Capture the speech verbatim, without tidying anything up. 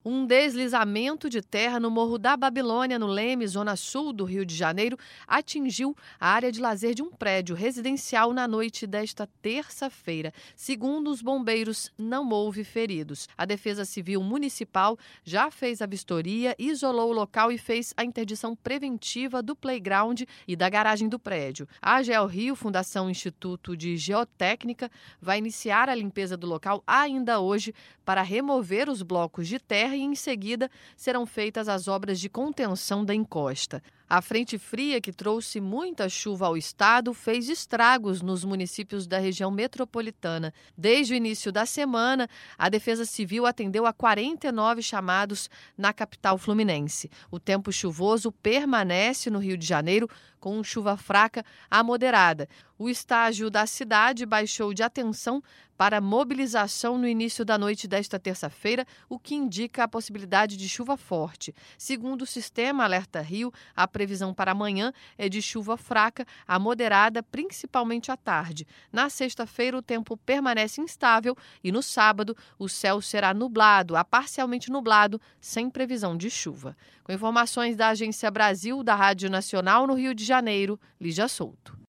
Um deslizamento de terra no Morro da Babilônia, no Leme, zona sul do Rio de Janeiro, atingiu a área de lazer de um prédio residencial na noite desta terça-feira. Segundo os bombeiros, não houve feridos. A Defesa Civil Municipal já fez a vistoria, isolou o local e fez a interdição preventiva do playground e da garagem do prédio. A GeoRio, Fundação Instituto de Geotécnica, vai iniciar a limpeza do local ainda hoje para remover os blocos de terra e, em seguida, serão feitas as obras de contenção da encosta. A frente fria, que trouxe muita chuva ao estado, fez estragos nos municípios da região metropolitana. Desde o início da semana, a Defesa Civil atendeu a quarenta e nove chamados na capital fluminense. O tempo chuvoso permanece no Rio de Janeiro, com chuva fraca a moderada. O estágio da cidade baixou de atenção para mobilização no início da noite desta terça-feira, o que indica a possibilidade de chuva forte. Segundo o sistema Alerta Rio, a previsão para amanhã é de chuva fraca a moderada, principalmente à tarde. Na sexta-feira, o tempo permanece instável e no sábado o céu será nublado, a parcialmente nublado, sem previsão de chuva. Com informações da Agência Brasil, da Rádio Nacional no Rio de Janeiro, Lígia Souto.